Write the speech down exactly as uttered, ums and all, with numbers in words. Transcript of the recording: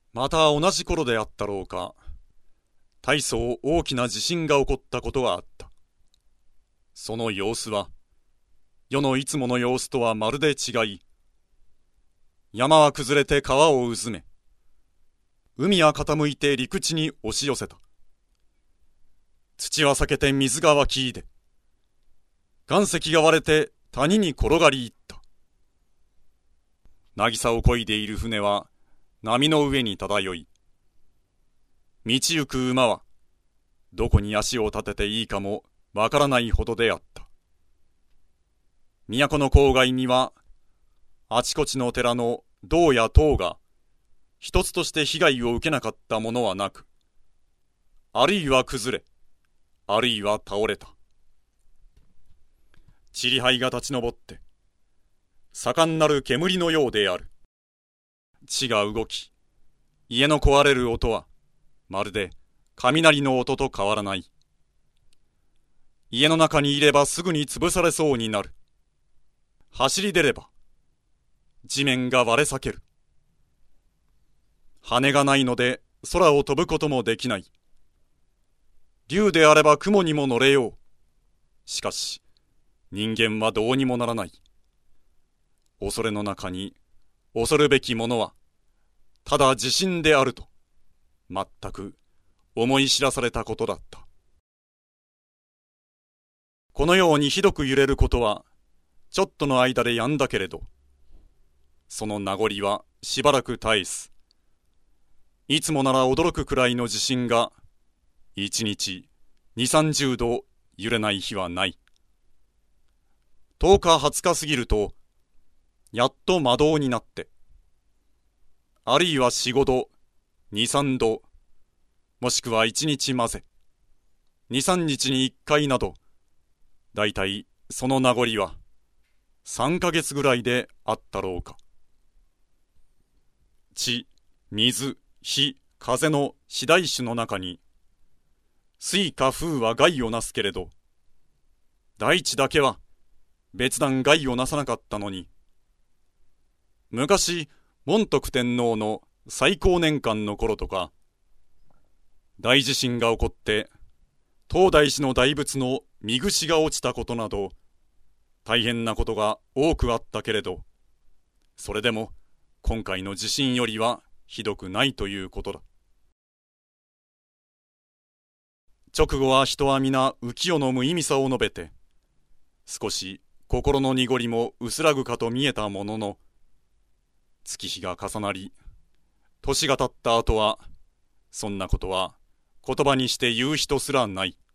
また同じ頃であったろうか、大層大きな地震が起こったことがあった。その様子は、世のいつもの様子とはまるで違い、山は崩れて川をうずめ、海は傾いて陸地に押し寄せた。土は裂けて水が湧き出、岩石が割れて谷に転がり入った。渚を漕いでいる船は波の上に漂い、道行く馬はどこに足を立てていいかもわからないほどであった。都の郊外にはあちこちの寺の銅や塔が一つとして被害を受けなかったものはなく、あるいは崩れ、あるいは倒れた。塵灰が立ち上って、盛んなる煙のようである。地が動き、家の壊れる音は、まるで雷の音と変わらない。家の中にいればすぐに潰されそうになる。走り出れば、地面が割れ裂ける。羽がないので空を飛ぶこともできない。竜であれば雲にも乗れよう。しかし、人間はどうにもならない。恐れの中に恐るべきものは、ただ地震であると、全く思い知らされたことだった。このようにひどく揺れることは、ちょっとの間で止んだけれど、その名残はしばらく絶えず、いつもなら驚くくらいの地震が、一日二三十度揺れない日はない。十日二十日過ぎると、やっと魔導になって、あるいは四五度、二三度、もしくは一日混ぜ、二三日に一回など、だいたいその名残は、三ヶ月ぐらいであったろうか。地、水、火、風の四大種の中に、水か風は害をなすけれど、大地だけは別段害をなさなかったのに、昔、門徳天皇の最高年間の頃とか、大地震が起こって、東大寺の大仏の身櫛が落ちたことなど、大変なことが多くあったけれど、それでも今回の地震よりはひどくないということだ。直後は人は皆浮世の無意味さを述べて、少し心の濁りも薄らぐかと見えたものの、月日が重なり、年が経った後は、そんなことは言葉にして言う人すらない。